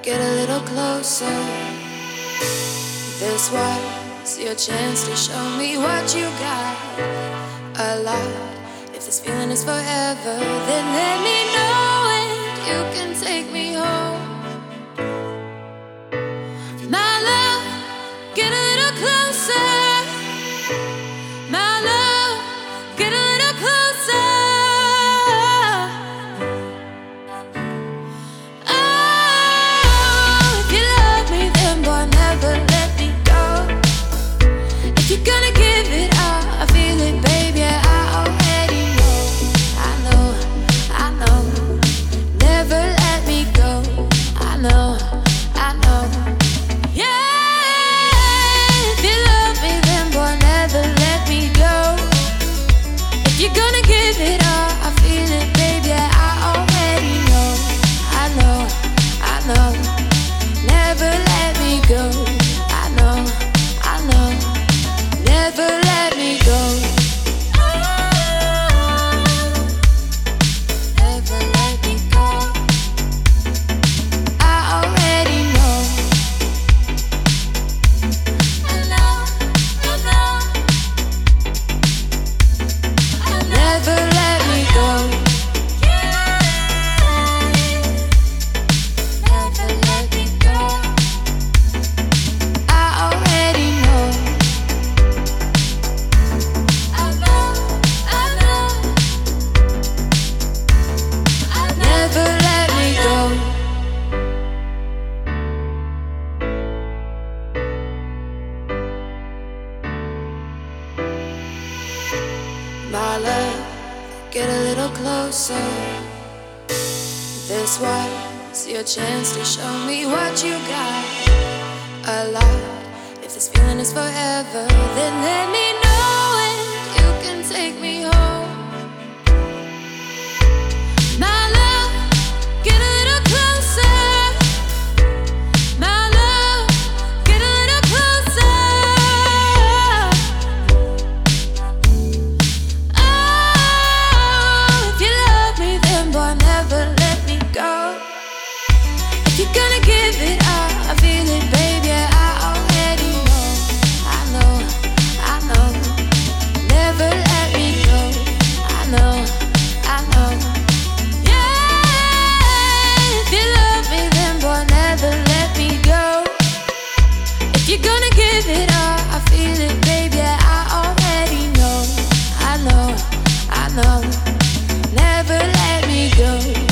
get a little closer. This was your chance to show me what you got. A lot. If this feeling is forever, then let me know and you can take me home. My love, get a little closer. My love, get a little closer. Oh, if you love me, then boy, never let me go. If you're gonna give it all, I feel it, baby, I already know. I know, I know. Never let me go. I know, I know. Yeah, if you love me, then boy, never let me go. If you're gonna give it all, I feel it, baby, I already know. I know, I know. Never let me go. I know, I know. Never let me go. Never let me go. I already know. I know, I know. Never let me go. Never let me go. I already know. I know, I know. Never let me go. My love, get a little closer. This was your chance to show me what you got. A lot. If this feeling is forever, then let me know and you can take me home. My love, get a little closer. My love, get a little closer. Oh, if you love me, then boy, never let me go. If you're gonna give it all, I feel it, baby, I already know. I know, I know. Never let me go. I know, I know. Yeah, if you love me, then boy, never let me go. If you're gonna give it all, I feel it, baby, I already know. I know, I know. Never let me go.